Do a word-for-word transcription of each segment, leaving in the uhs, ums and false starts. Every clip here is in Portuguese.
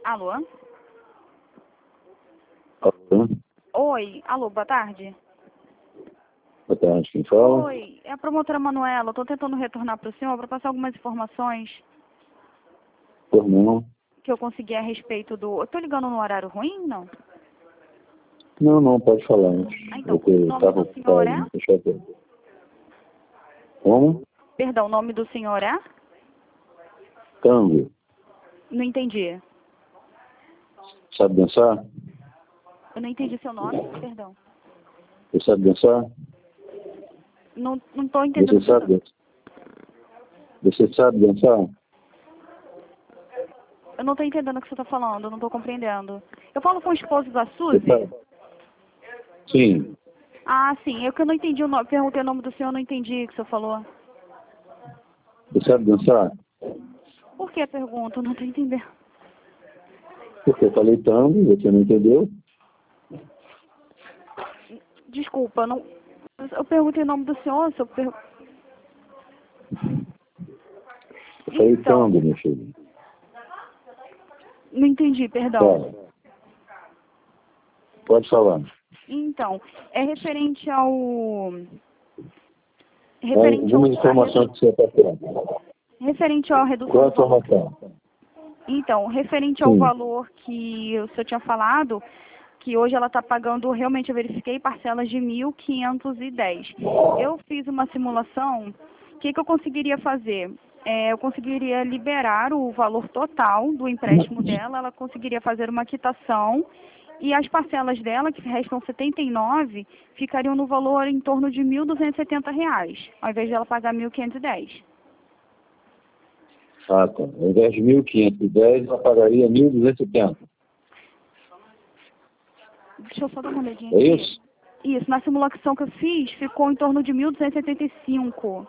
Alô? Alô? Oi, alô, boa tarde. Boa tarde, quem fala? Oi, é a promotora Manuela. Estou tentando retornar para o senhor para passar algumas informações Por não? que eu consegui a respeito do... Eu estou ligando no horário ruim, não? Não, não, pode falar. Ah, então, Eu o nome estava do senhor ocupado, é? deixa eu ver. Como? Perdão, o nome do senhor é? Tango. Não entendi. Sabe dançar? Eu não entendi seu nome, perdão. Você sabe dançar? Não não estou entendendo. Você sabe dançar? Você sabe dançar? Eu não estou entendendo o que você está falando, eu não estou compreendendo. Eu falo com o esposo da Você Suzy? sabe? Sim. Ah, sim, eu que eu não entendi o nome, perguntei o nome do senhor, eu não entendi o que o senhor falou. Você sabe dançar? Por que a pergunta? Eu não estou entendendo. Porque eu falei tango, você não entendeu? Desculpa, eu não... Eu perguntei o nome do senhor, se eu per... Eu falei Então, tango, meu filho. não entendi, perdão. Fala. Pode falar. Então, é referente ao... Quais Referente ao... algumas informações que você está querendo? Referente à redução Qual a do valor... informação? Então, referente ao Sim. valor que o senhor tinha falado, que hoje ela está pagando, realmente eu verifiquei, parcelas de mil quinhentos e dez. Eu fiz uma simulação, o que, que eu conseguiria fazer? É, eu conseguiria liberar o valor total do empréstimo dela, ela conseguiria fazer uma quitação e as parcelas dela, que restam setenta e nove, ficariam no valor em torno de mil duzentos e setenta reais, ao invés de ela pagar mil quinhentos e dez. Ah, tá. Ao invés de mil quinhentos e dez, ela pagaria mil duzentos e setenta. Deixa eu só dar uma olhadinha É aqui. isso? Isso, na simulação que eu fiz, ficou em torno de mil duzentos e setenta e cinco.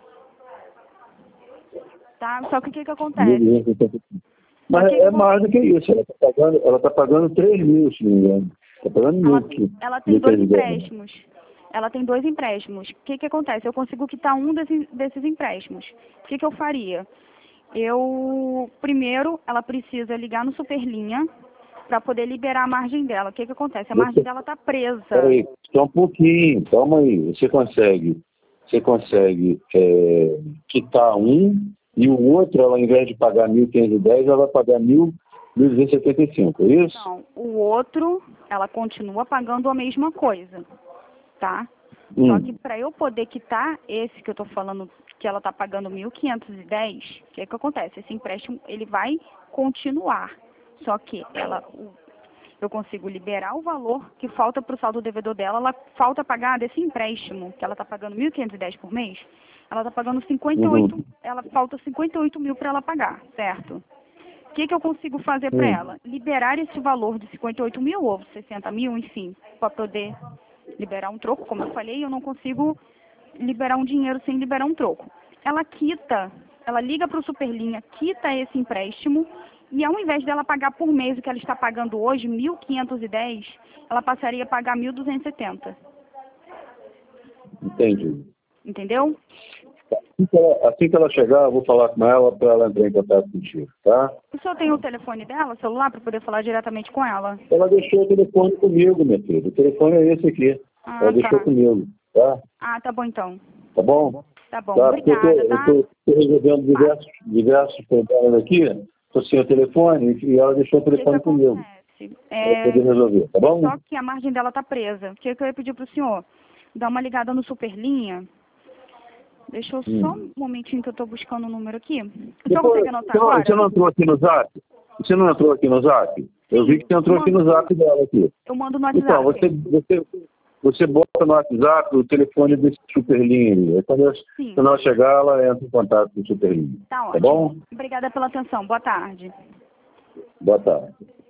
Tá? Só que o que que acontece? mil duzentos e setenta. Só Mas que é mais do que isso. Ela está pagando, ela tá pagando três mil, se não me engano. Está pagando ela, mil. que- ela tem mil dois quinhentos e dez. empréstimos. Ela tem dois empréstimos. O que que acontece? Eu consigo quitar um desses, desses empréstimos. O que que eu faria? Eu, primeiro, ela precisa ligar no Superlinha para poder liberar a margem dela. O que que acontece? A margem Você, dela está presa. peraí, só um pouquinho, calma aí. Você consegue, você consegue é, quitar um e o outro, ela, ao invés de pagar mil quinhentos e dez, ela vai pagar mil duzentos e setenta e cinco, é isso? Não, o outro, ela continua pagando a mesma coisa, tá? Hum. Só que para eu poder quitar esse que eu tô falando, que ela tá pagando mil quinhentos e dez, o que que acontece? Esse empréstimo, ele vai continuar. Só que ela, o- eu consigo liberar o valor que falta para o saldo devedor dela, ela falta pagar desse empréstimo, que ela tá pagando mil quinhentos e dez por mês, ela tá pagando cinquenta e oito, Uhum. ela falta cinquenta e oito mil para ela pagar, certo? O que que eu consigo fazer para Hum. ela? Liberar esse valor de cinquenta e oito mil ou sessenta mil, enfim, para poder liberar um troco. Como eu falei, eu não consigo liberar um dinheiro sem liberar um troco. Ela quita, ela liga para o Superlinha, quita esse empréstimo e ao invés dela pagar por mês o que ela está pagando hoje, mil quinhentos e dez, ela passaria a pagar mil duzentos e setenta. Entendi. Entendeu? Assim que, ela, assim que ela chegar, eu vou falar com ela para ela entrar em contato contigo, tá? O senhor tem o telefone dela, celular, para poder falar diretamente com ela? Ela deixou o telefone comigo, minha filha. O telefone é esse aqui. Ah, Ela deixou tá. comigo, tá? Ah, tá bom então. Tá bom? Tá bom, Tá? Porque obrigada, eu tá? estou resolvendo diversos, diversos problemas aqui. Estou sem o telefone e ela deixou o O que que telefone comigo. acontece? Para É, poder resolver, tá bom? só que a margem dela tá presa. O que que eu ia pedir pro senhor? Dar uma ligada no Superlinha. Deixa eu só Hum. um momentinho que eu tô buscando o número aqui. O senhor Depois, consegue anotar você, não, agora? você não entrou aqui no Zap? Você não entrou aqui no Zap? Eu vi que você entrou aqui no Zap dela aqui. Eu mando no Então, WhatsApp. você, você, você bota no WhatsApp o telefone desse Superlinha ali. Aí quando, ela, Sim. quando ela chegar, ela entra em contato com o Superlinha. Tá Tá ótimo. bom? Obrigada pela atenção. Boa tarde. Boa tarde.